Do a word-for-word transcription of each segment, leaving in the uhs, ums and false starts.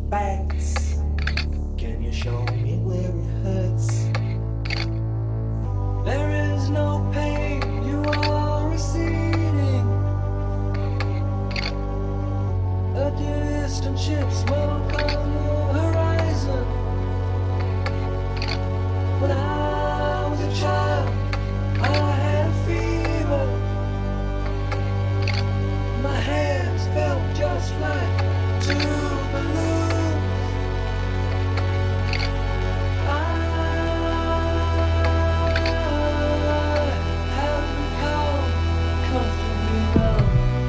facts. Can you show me where it hurts? There is no pain, you are receding. A distant ship, smoke on the horizon. When I was a child, I had a fever. My hands felt just like two balloons. I have become comfortably numb.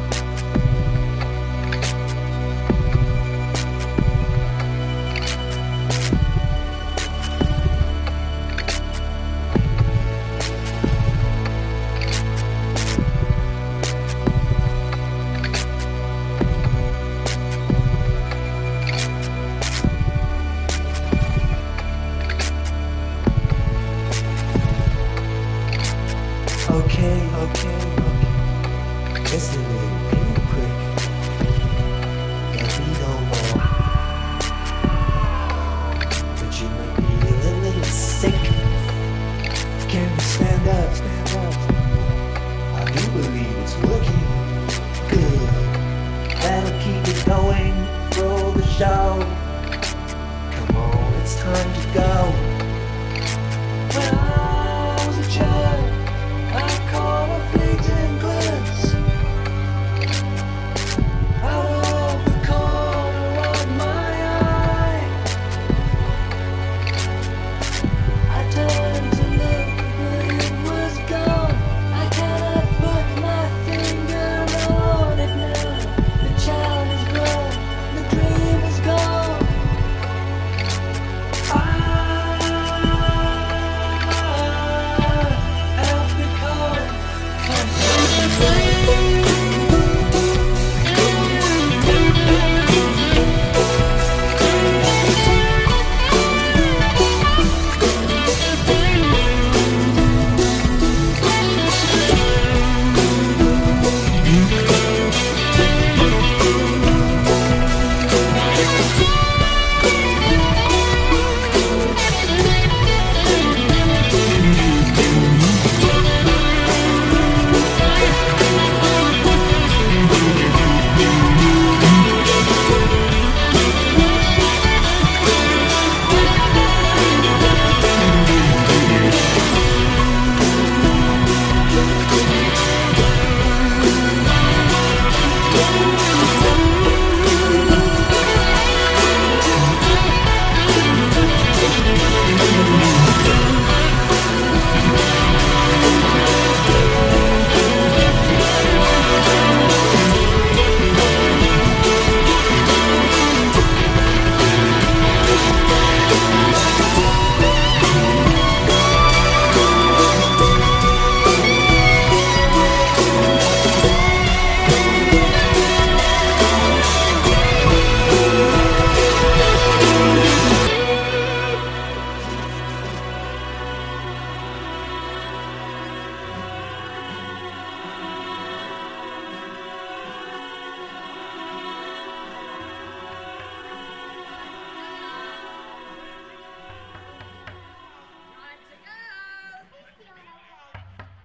Okay, okay, okay. Just a little pinprick. Let me know more. But you make me feel a little sick. Can you stand up, stand up? I do believe it's working. Good. That'll keep it going for the show. Come on, it's time to go. When I was a child, I caught a fleeting glimpse out of the corner of my eye. I turned to look, but it was gone. I cannot put my finger on it now. The child is grown, the dream is gone. I have become